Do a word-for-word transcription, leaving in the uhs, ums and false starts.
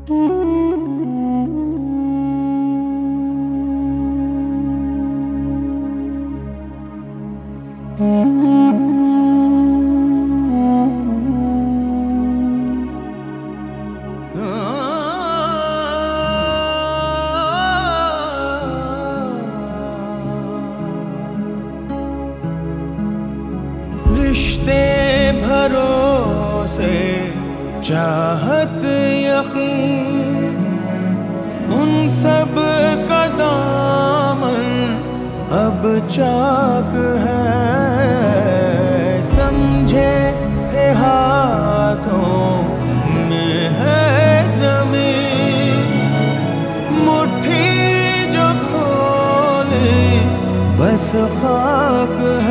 रिश्ते भरोसे चाहत यकीन उन सब का दामन अब चाक है। समझे थे हाथों में है ज़मीन, मुट्ठी जो खोले बस खाक है।